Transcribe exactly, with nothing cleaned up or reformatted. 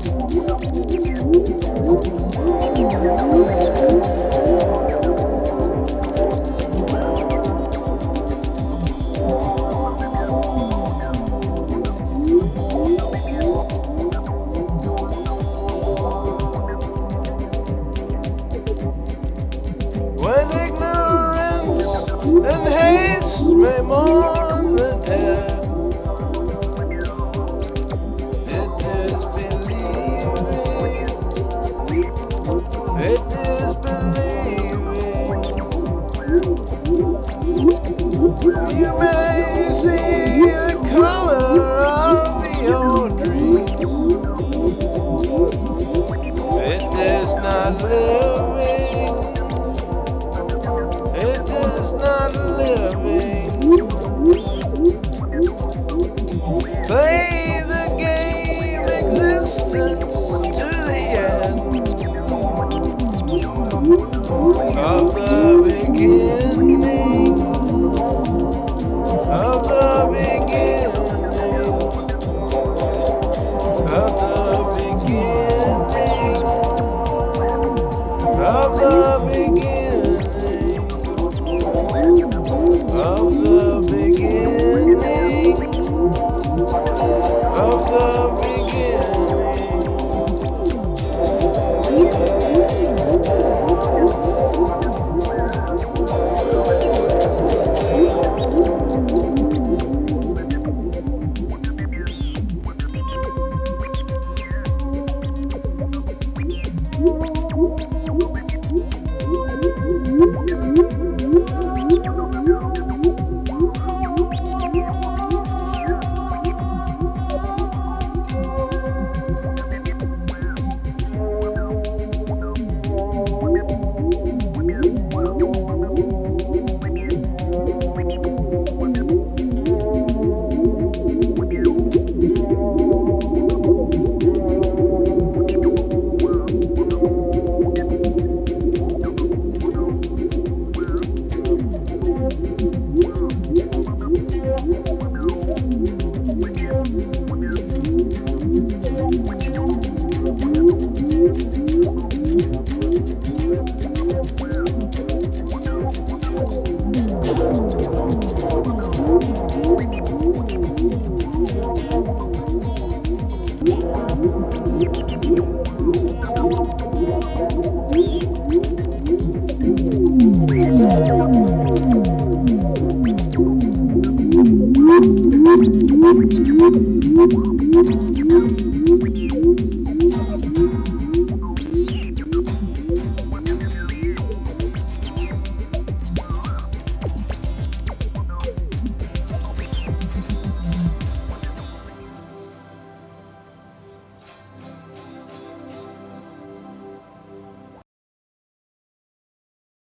When ignorance and haste may mourn the dead, it is believing, it is believing. You may see the color of your dreams. It is not living. It is not living. Play the game existence to the end of the beginning, of the beginning, of the beginning, of the beginning. Of the beginning, of the Thank you.